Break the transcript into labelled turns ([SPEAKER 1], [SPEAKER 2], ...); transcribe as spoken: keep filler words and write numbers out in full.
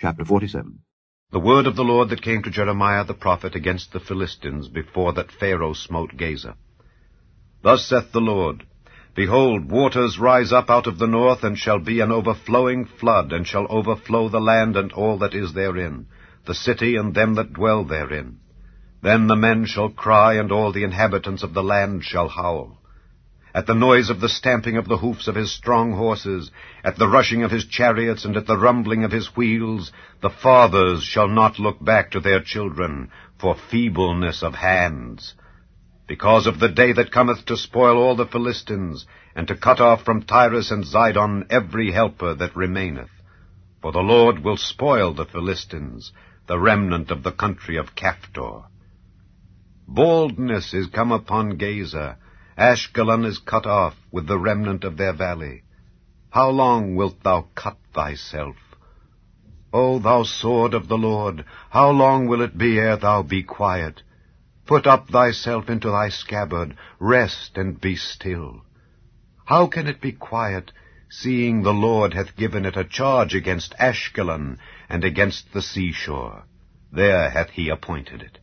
[SPEAKER 1] Chapter forty-seven.
[SPEAKER 2] The word of the Lord that came to Jeremiah the prophet against the Philistines before that Pharaoh smote Gaza. Thus saith the Lord, Behold, waters rise up out of the north, and shall be an overflowing flood, and shall overflow the land and all that is therein, the city and them that dwell therein. Then the men shall cry, and all the inhabitants of the land shall howl. At the noise of the stamping of the hoofs of his strong horses, at the rushing of his chariots, and at the rumbling of his wheels, the fathers shall not look back to their children for feebleness of hands. Because of the day that cometh to spoil all the Philistines, and to cut off from Tyrus and Zidon every helper that remaineth. For the Lord will spoil the Philistines, the remnant of the country of Caphtor. Baldness is come upon Gaza, Ashkelon is cut off with the remnant of their valley. How long wilt thou cut thyself? O thou sword of the Lord, how long will it be ere thou be quiet? Put up thyself into thy scabbard, rest and be still. How can it be quiet, seeing the Lord hath given it a charge against Ashkelon and against the seashore? There hath he appointed it.